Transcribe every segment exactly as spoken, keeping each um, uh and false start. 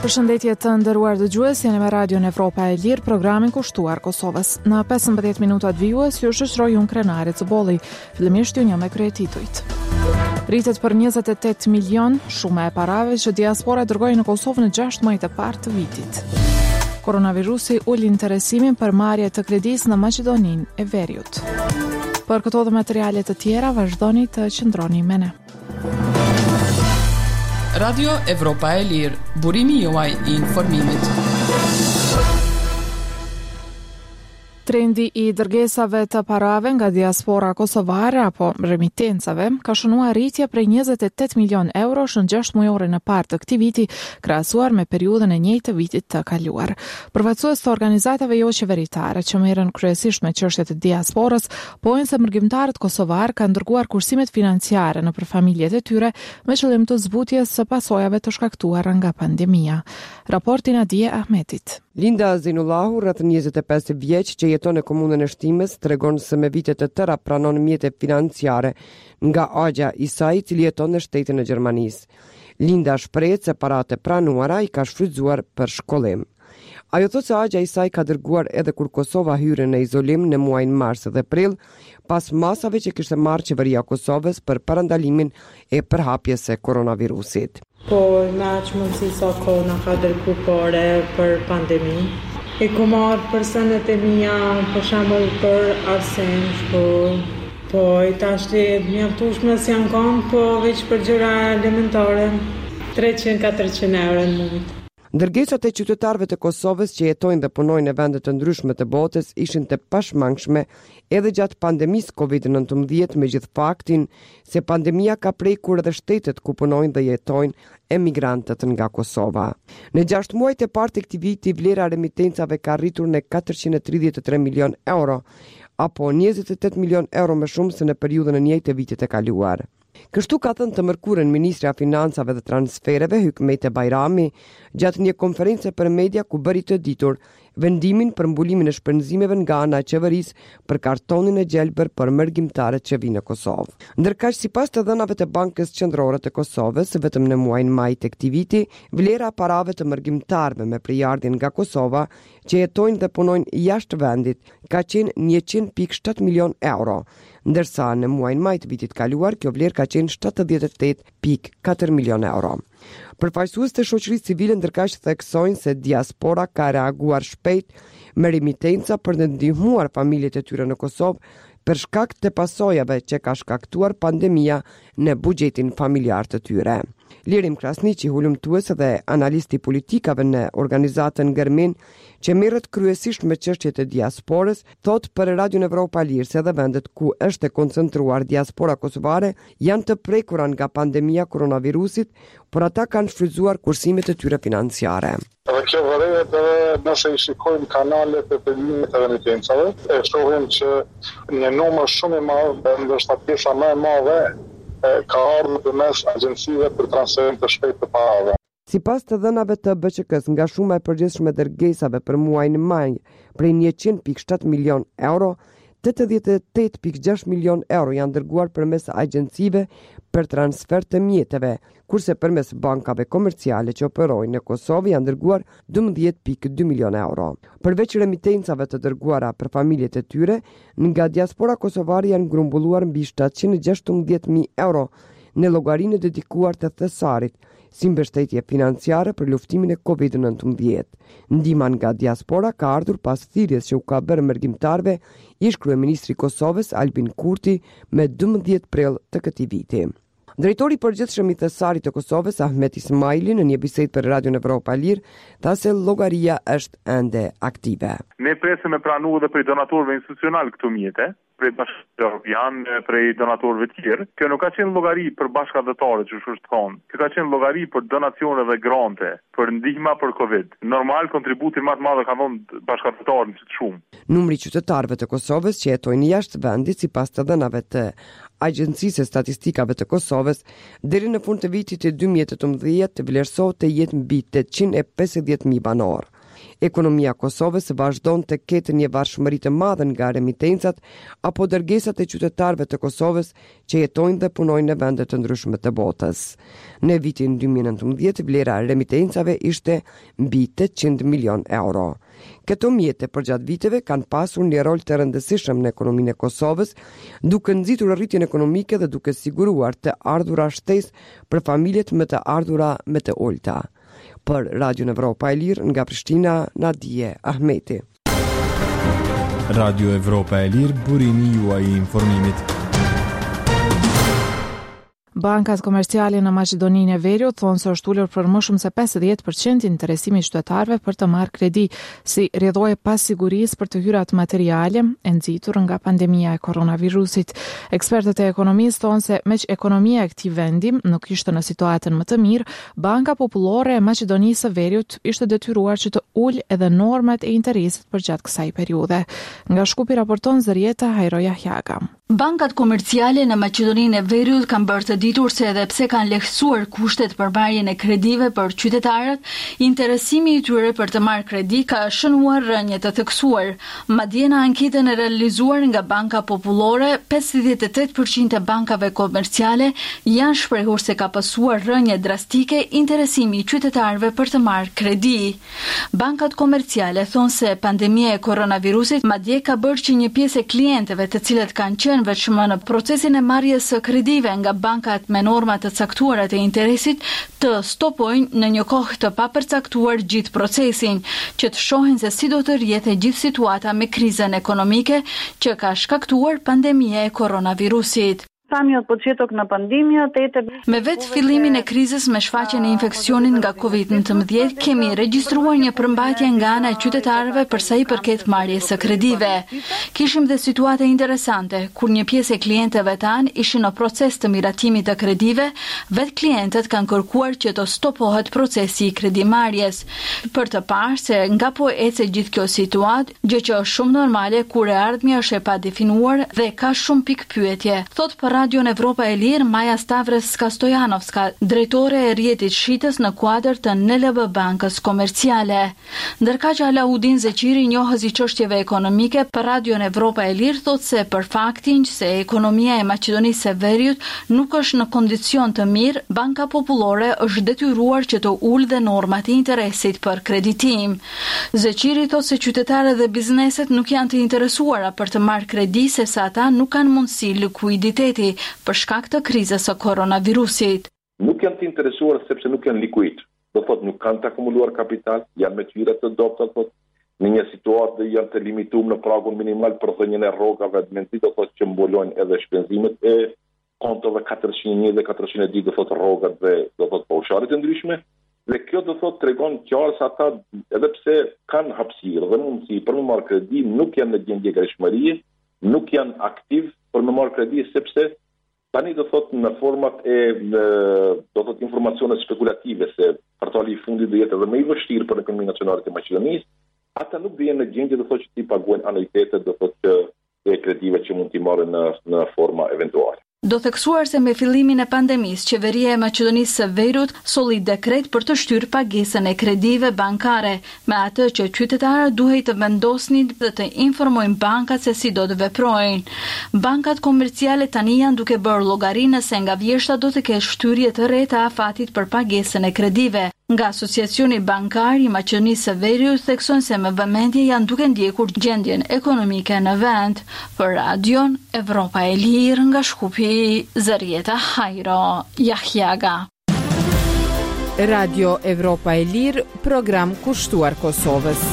Përshëndetje të nderuar dëgjues, jeni me Radion Evropa e Lirë, programin kushtuar Kosovës. Në pesëmbëdhjetë minutat vijues ju shoqëroj unë Krenari Cëbolli. Fillimisht ju një me kryetitujt. Rritet për njëzet e tetë milion shumë e parave që diaspora dërgoi në Kosovë në gjashtë muajt e parë të vitit. Koronavirusi ul interesimin për marrje të kredisë në Maqedoninë e Veriut. Për këto dhe materiale të tjera vazhdoni të qëndroni me ne. Radio Evropa e Lirë, burimi juaj i informimit. Trendi i dërgesave të parave nga diaspora kosovare apo remitencave ka shënuar rritje prej njëzet e tetë milion eurosh në gjashtë mujorin e parë të këtij viti, krahasuar me periudhën e njëjtë të vitit të kaluar. Përfaqësues të organizatave jo qeveritare që merren kryesisht me çështjet e diasporës, pojnë se mërgjimtarët kosovar kanë dërguar kursimet financiare nëpër familjet e tyre me qëllim të zbutjes së pasojave të shkaktuara nga pandemia. Raporti Nadije Ahmetit. Linda Zinullahu, rreth njëzet e pesë vjeç, që jeton në komunën e Shtimës, tregon se me vite të tëra pranon mjete financiare nga agja i saj, i cili jeton në shtetin e Gjermanisë. Linda shprehet se paratë e pranuara i ka shfrytzuar për shkollim. Ajo thotë se agja i saj ka dërguar edhe kur Kosova hyri në izolim në muajin mars dhe prill, pas masave që kishte marrë qeveria e Kosovës për parandalimin e përhapjes së koronavirusit. Po, me aq mundësi sa kohë na ka dërgu pare për pandemi. E ku marrë për senet e mia, për shembull për arsen, shkollë. Po, i tashti mjaftueshme si janë kanë, po veç për gjëra elementare, treqind katërqind euro në muaj. Ndërgesat e qytetarëve të Kosovës që jetojnë dhe punojnë në vende të ndryshme të botës ishin të pashmangshme edhe gjatë pandemisë kovid nëntëmbëdhjetë, me gjithë faktin se pandemia ka prekur edhe shtetet ku punojnë dhe jetojnë emigrantët nga Kosova. Në gjashtë muajt e parë të këtij viti, vlera e remitencave ka rritur në katërqind e tridhjetë e tre milion euro, apo njëzet e tetë milion euro më shumë se në periudhën e njëjtë të vitit e kaluar. Kështu ka thënë të mërkurën Ministri i Financave dhe Transfereve Hykmete Bajrami gjatë një konference për media ku bëri të ditur vendimin për mbulimin e shpenzimeve nga ana e qeverisë për kartonin e gjelbër për mërgjimtarët që vinë në Kosovë. Ndërkaq, sipas të dhënave të Bankës Qendrore të Kosovës, vetëm në muajin maj të këtij viti, vlera e parave të mërgjimtarëve me përjardhje nga Kosova që jetojnë dhe punojnë jashtë vendit ka qenë njëqind pikë shtatë milion euro, ndërsa në muajin maj të vitit kaluar kjo vlerë ka qenë shtatëdhjetë e tetë pikë katër milion euro. Përfaqësues të shoqërisë civile ndërkaq theksojnë se diaspora ka reaguar shpejt me remitenca për të ndihmuar familjet e tyre në Kosovë për shkak të pasojave që ka shkaktuar pandemia në buxhetin familjar të tyre. Lirim Krasniqi, hulumtues dhe analisti politikave në organizatën Gërmin, që merret kryesisht me çështjet e diasporës, thot për Radion Evropa Lirë se edhe vendet ku është e koncentruar diaspora kosovare janë të prekura nga pandemia koronavirusit, por ata kanë shfrytzuar kursimet e tyre financiare. Dhe kjo vërehet edhe nëse i shikojmë kanalet e përdimit të remitencave, e shohim që një numër shumë i madh, ndoshta pjesa më e madhe, ka ardhur përmes agjencive për transferim të shpejtë të parave. Sipas të dhënave të B Q K-s, nga shuma e përgjithshme e dërgesave për muajin maj prej njëqind pikë shtatë milion euro, tetëdhjetë e tetë pikë gjashtë milion euro janë dërguar përmes agjencive për transfer të mjeteve, kurse përmes bankave komerciale që operojnë në Kosovë janë dërguar dymbëdhjetë pikë dy milion euro. Përveç remitencave të dërguara për familjet e tyre, nga diaspora kosovare janë grumbulluar mbi shtatëqind e gjashtëmbëdhjetë mijë euro në llogarinë dedikuar të thesarit, si mbështetje financiare për luftimin e kovid nëntëmbëdhjetë. Ndihma nga diaspora ka ardhur pas thirrjes që u ka bërë mërgjimtarëve ish kryeministri i Kosovës Albin Kurti me dymbëdhjetë prill të këtij viti. Drejtori i përgjithshëm i thesarit të Kosovës Ahmet Ismaili në një bisedë për Radion Evropa Lirë tha se llogaria është ende aktive. Ne presim me pranu edhe prej donatorëve institucional këto mjete, prej bashkë Europian, prej donatorëve të tjerë. Kjo nuk ka qenë llogari për bashkëdhëtarët që është thonë. Kjo ka qenë llogari për donacione dhe grante, për ndihma për Covid. Normal kontributin më të madh ka dhënë bashkëdhëtarët të shumë. Numri i qytetarëve të Kosovës që jetojnë jashtë vendit, sipas të dhënave të Agjencisë Statistikave të Kosovës, deri në fund të vitit të dy mijë e tetëmbëdhjetë të vlerësohet të jetë mbi tetëqind e pesëdhjetë mijë banor. Ekonomia e Kosovës vazhdon të ketë një varfshmëri të madhe nga remitencat apo dërgesat e qytetarëve të Kosovës që jetojnë dhe punojnë në vende të ndryshme të botës. Në vitin dy mijë e nëntëmbëdhjetë vlera e remitencave ishte mbi tetëqind milion euro. Këto mjete përgjatë viteve kanë pasur një rol të rëndësishëm në ekonominë e Kosovës, duke nxitur rritjen ekonomike dhe duke siguruar të ardhura shtesë për familjet më të ardhura më të ulta. Për Radio Evropa e Lirë nga Prishtina, Nadije Ahmeti. Radio Evropa e Lirë, burimi juaj i informimit. Bankat komerciale në Maqedoninë e Veriut thonë se është ulur për më shumë se pesëdhjetë përqind interesimi i qytetarëve për të marrë kredi, si rrjedhojë pas sigurisë për të hyrat materiale e nxitur nga pandemia e koronavirusit. Ekspertët e ekonomisë thonë se meq ekonomia e këtij vendi nuk ishte në situatën më të mirë, Banka Popullore e Maqedonisë së Veriut ishte detyruar që të ulë edhe normat e interesit përgjatë kësaj periudhe. Nga Shkupi raporton Zërieta Hajroja Hjaga. Bankat komerciale në Maqedoninë e Veriut kanë bërë të ditur se edhe pse kanë lehtësuar kushtet për marrjen e kredive për qytetarët, interesimi i tyre për të marrë kredi ka shënuar rënje të theksuar. Madje në anketën e realizuar nga Banka Popullore, pesëdhjetë e tetë përqind e bankave komerciale janë shprehur se ka pasur rënje drastike interesimi i qytetarëve për të marrë kredi. Bankat komerciale thonë se pandemia e koronavirusit madje ka bërë që një pjesë e klientëve të cilët kanë qenë vetëm në procesin e marrjes së kredive nga bankat me norma të caktuara të interesit të stopojnë në një kohë të papërcaktuar gjithë procesin, që të shohin se si do të rrjetë gjithë situata me krizën ekonomike që ka shkaktuar pandemia e koronavirusit. Me vetë fillimin e krizës me shfaqjen e infeksionit nga kovid nëntëmbëdhjetë, kemi regjistruar një përmbajtje nga ana e qytetarëve për sa i përket marrjes së kredive. Kishim dhe situata interesante, kur një pjesë e klientëve tanë ishin në proces të miratimit të kredive, vetë klientët kanë kërkuar që të stopohet procesi i kredimarrjes, për të parë se nga po ecë gjithë kjo situatë, gjë që është shumë normale kur e ardhmja është e padefinuar dhe ka shumë pikë pyetje. Thot për Radio Evropa e Lirë, Maja Stavreska Stojanovska, drejtore e rrjetit shitës në kuadër të N L B Bankës Komerciale. Ndërka që Alaudin Zeqiri, njohës i çështjeve ekonomike, për Radio Evropa e Lirë thot se për faktin se ekonomia e Maqedonisë së Veriut nuk është në kondicion të mirë, Banka Popullore është detyruar që të ulë dhe normat e interesit për kreditim. Zeqiri thot se qytetarët dhe bizneset nuk janë të interesuara për të marrë kredi sepse ata nuk kanë mundësi likuiditeti për shkak të krizës së koronavirusit. Nuk janë të interesuar sepse nuk janë likuid. Do thot nuk kanë të akumuluar kapital, janë me tyra të dobta, thot në një situatë dhe janë të limituar në pragun minimal për dhënien e rrogave, mendoj do thot që mbulojnë edhe shpenzimet e kontove katërqind e një dhe katërqind e dy do thot rrogat dhe do thot pausharet e ndryshme. Dhe kjo do thot tregon qartë se ata edhe pse kanë hapësirë dhe mundësi për të marrë kredi, nuk janë në gjendje greshmërie, nuk janë aktiv për të marrë kredi sepse tani do thot në format e në, do thot informacione spekulative se kvartali i fundit do jetë edhe më i vështirë për ekonominë nacionale të Maqedonisë, ata nuk do jenë në gjendje do thot që ti paguajnë anuitetet do thot që e kredive që mund t'i marrin në në forma eventuale. Do theksuar se me fillimin e pandemisë, qeveria e Maqedonisë së Veriut solli dekret për të shtyrë pagesën e kredive bankare, me atë që qytetarët duhej të vendosnin dhe të informojnë bankat se si do të veprojnë. Bankat komerciale tani janë duke bërë llogari nëse nga vjeshta do të ketë shtyrje të re të afatit për pagesën e kredive. Nga Asociacioni Bankar i Maqedonisë së Veriut theksojnë se me vëmendje janë duke ndjekur gjendjen ekonomike në vend. Për Radion Evropa e Lirë nga Shkupi, Zërieta Hajro Jahjaga. Radio Evropa e Lirë, program kushtuar Kosovës.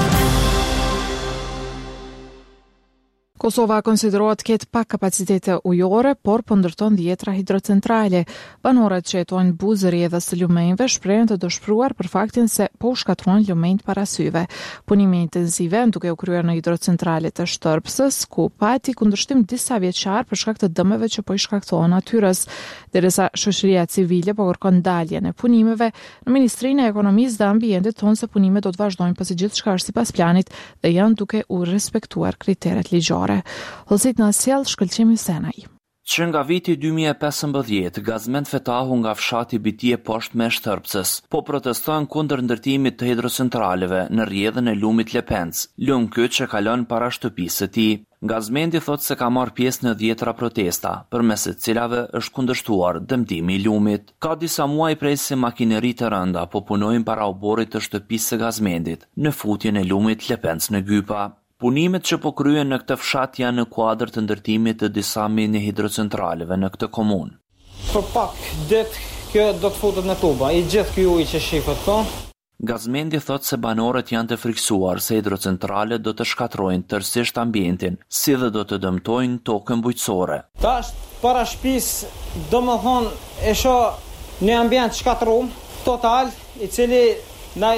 Kosova konsiderohet ketë pak kapacitete ujore, por po ndërton dhjetra hidrocentrale. Banorët që jetojnë buzë rrjedhës së lumenjve shprehen të dëshpëruar për faktin se po u shkatrojnë lumenjt para syve. Punime intensive duke u kryer në hidrocentralet të Shtërpsës, ku pati kundërshtim disa vjeçar për shkak të dëmeve që po i shkaktohen natyrës. Derisa shoqëria civile po kërkon daljen e punimeve, në Ministrinë e Ekonomisë dhe Ambientit thonë se punimet do të vazhdojnë pasi gjithçka është sipas planit dhe janë duke u respektuar kriteret ligjore. Hollësit në sjell shkëlqimi Senaj. që nga viti dy mijë e pesëmbëdhjetë Gazmend fetahu nga fshati Bitije poshtë me Shtërpsës, po protestojnë kundër ndërtimit të hidrocentraleve në rrjedhën e lumit Lepenc, lum ky që kalon para shtëpisë së tij. Gazmendi thotë se ka marrë pjesë në dhjetra protesta, përmes të cilave është kundërshtuar dëmtimi i lumit. Ka disa muaj prej se makineri të rënda po punojnë para oborrit të shtëpisë së Gazmendit në futjen e lumit Lepenc në Gypa. Punimet që po kryen në këtë fshat janë në kuadër të ndërtimit të disa mini hidrocentraleve në këtë komunë. Për pak ditë kjo do të futet në tuba, i gjithë ky ujë që shifet këto. Gazmendi thotë se banorët janë të friksuar se hidrocentralet do të shkatrojnë tërësisht ambientin, si dhe do të dëmtojnë tokën bujqësore. Tash para shtëpisë, domethënë e shoh një ambient shkatrum total, i cili na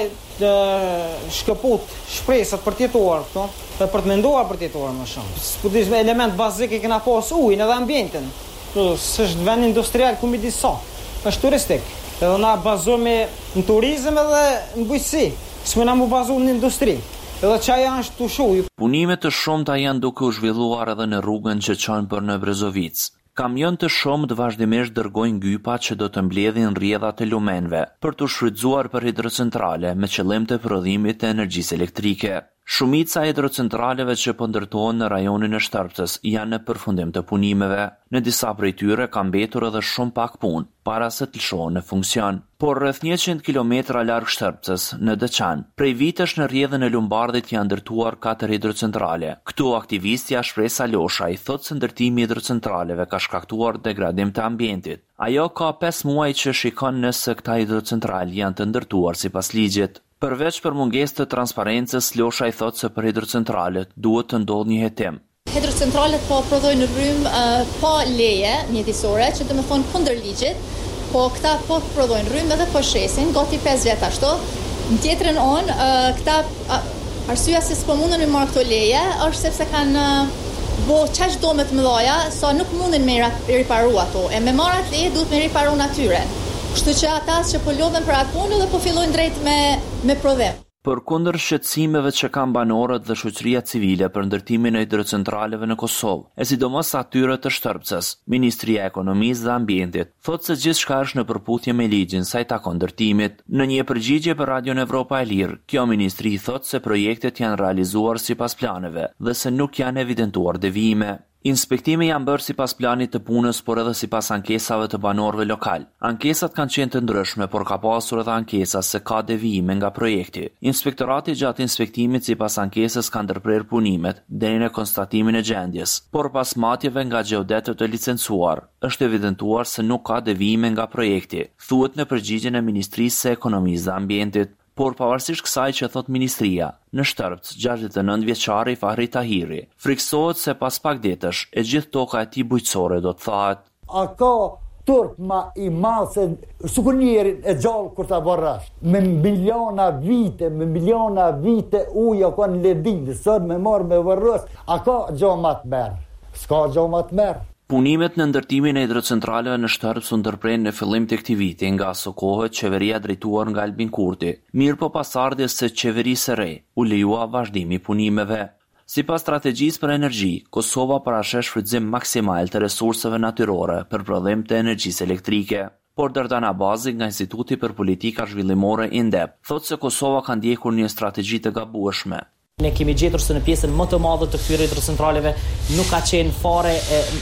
shkëput shpresat për të jetuar këto, dhe për të menduar për të jetuar më shumë. S'po element bazik e kena pas ujin edhe ambientin. S'është vend industrial ku midis sa, është turistik. Edhe na bazohemi në turizëm edhe në bujqësi. S'mena mu bazu në industri. Edhe çaja është tushu. Punime të shumta janë duke u zhvilluar edhe në rrugën që çon për në Brezovic. Kamion të shumët vazhdimisht dërgojnë gypa që do të mbledhin rrjedhat e lumenve për të shfrytzuar për hidrocentrale me qëllim të prodhimit të energjisë elektrike. Shumica e hidrocentraleve që po ndërtohen në rajonin e Shtërpsës janë në përfundim të punimeve. Në disa prej tyre ka mbetur edhe shumë pak punë para se të lëshohen në funksion. Por rreth njëqind kilometra larg Shtërpsës, në Deçan, prej vitesh në rrjedhën e Lumbardhit janë ndërtuar katër hidrocentrale. Këtu aktivistja Shpresa Losha i thotë se ndërtimi i hidrocentraleve ka shkaktuar degradim të ambientit. Ajo ka pesë muaj që shikon nëse këta hidrocentrale janë të ndërtuar sipas ligjit. Përveç për mungesë të transparencës, Losha i thotë se për hidrocentralet duhet të ndodhë një hetim. Hidrocentralet po prodhojnë rrymë uh, pa leje mjedisore, që do të thonë kundër ligjit, po këta po prodhojnë rrymë edhe po shesin, gati pesë vjet ashtu. Në tjetrën on, uh, këta uh, arsyeja se s'po mundën me marrë këto leje është sepse kanë uh, bo çaq dome të mëdha, sa nuk mundin me riparu ato. E me marrat leje duhet me riparu natyren. Kështu që ata që po lodhen për atë punë dhe po fillojnë drejt me me prodhim. Përkundër shqetësimeve që kanë banorët dhe shoqëria civile për ndërtimin e hidrocentraleve në Kosovë, e sidomos atyre të Shtërpsës, Ministria e Ekonomisë dhe Ambientit thotë se gjithçka është në përputhje me ligjin sa i takon ndërtimit. Në një përgjigje për Radion Evropa e Lirë, kjo ministri thotë se projektet janë realizuar sipas planeve dhe se nuk janë evidentuar devijime. Inspektimi janë bërë sipas planit të punës, por edhe sipas ankesave të banorëve lokal. Ankesat kanë qenë të ndryshme, por ka pasur edhe ankesa se ka devijime nga projekti. Inspektorati gjatë inspektimit sipas ankesës ka ndërprer punimet deri në konstatimin e gjendjes, por pas matjeve nga gjeodetët e licencuar, është evidentuar se nuk ka devijime nga projekti, thuhet në përgjigjen e Ministrisë së Ekonomisë dhe Ambientit. Por pavarësisht kësaj që thot ministria, në Shtërpës, gjashtëdhjetë e nëntë vjeçari Fahri Tahiri friksohet se pas pak ditësh e gjithë toka e tij bujqësore do të thahet. A ka turp ma i madh se sukunjerin e gjallë kur ta barrash, me miliona vite, me miliona vite uja ka në ledin, sot me marrë me varros, a ka gjë më të merr? S'ka gjë më të merr. Punimet në ndërtimin e hidrocentraleve në Shtërpës u ndërprerën në fillim të këtij viti, nga aso kohë qeveria drejtuar nga Albin Kurti. Mirë po pas ardhjes së qeverisë së re, u lejua vazhdimi i punimeve. Sipas strategjisë për energji, Kosova parasheh shfrytëzim maksimal të resurseve natyrore për prodhim të energjisë elektrike. Por Dardana Bazi nga Instituti për Politika Zhvillimore INDEP thotë se Kosova ka ndjekur një strategji të gabueshme. Ne kemi gjetur se në pjesën më të madhe të këtyre hidrocentraleve nuk ka qenë fare,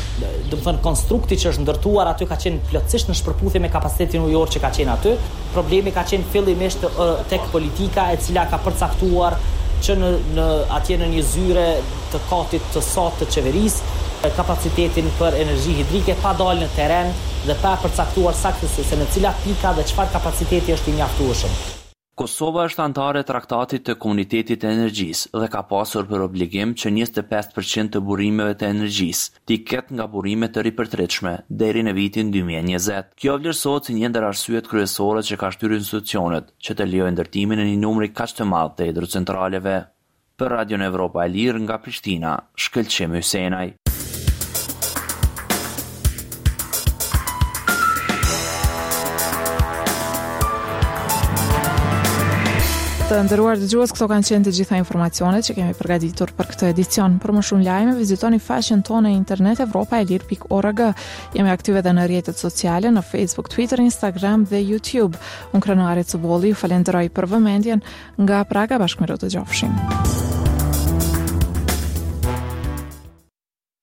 do të thënë, konstrukti që është ndërtuar aty ka qenë plotësisht në shpërputhje me kapacitetin ujor që ka qenë aty. Problemi ka qenë fillimisht tek politika e cila ka përcaktuar që në, në atje në një zyre të katit të sot të qeverisë kapacitetin për energji hidrike pa dalë në terren dhe pa përcaktuar saktësisht se në cilat pika dhe çfarë kapaciteti është i mjaftueshëm. Kosova është antare e Traktatit të Komunitetit të Energjisë dhe ka pasur për obligim që njëzet e pesë përqind të burimeve të energjisë t'i ketë nga burime të ripërtritshme deri në vitin dy mijë e njëzet. Kjo vlerësohet si një ndër arsyet kryesore që ka shtyrë institucionet që të lejojnë ndërtimin e një numri kaq të madh të hidrocentraleve. Për Radion Evropa e Lirë nga Prishtina, Shkëlqim Hysenaj. Të nderuar dëgjues, këto kanë qenë të gjitha informacionet që kemi përgatitur për këtë edicion. Për më shumë lajme, vizitoni faqen tonë e internet europa e lir pikë org. Jemi aktive edhe në rrjetet sociale, në Facebook, Twitter, Instagram dhe YouTube. Unë Krenarit Cubolli ju falenderoj për vëmendjen nga Praga, bashkë me të gjofshim.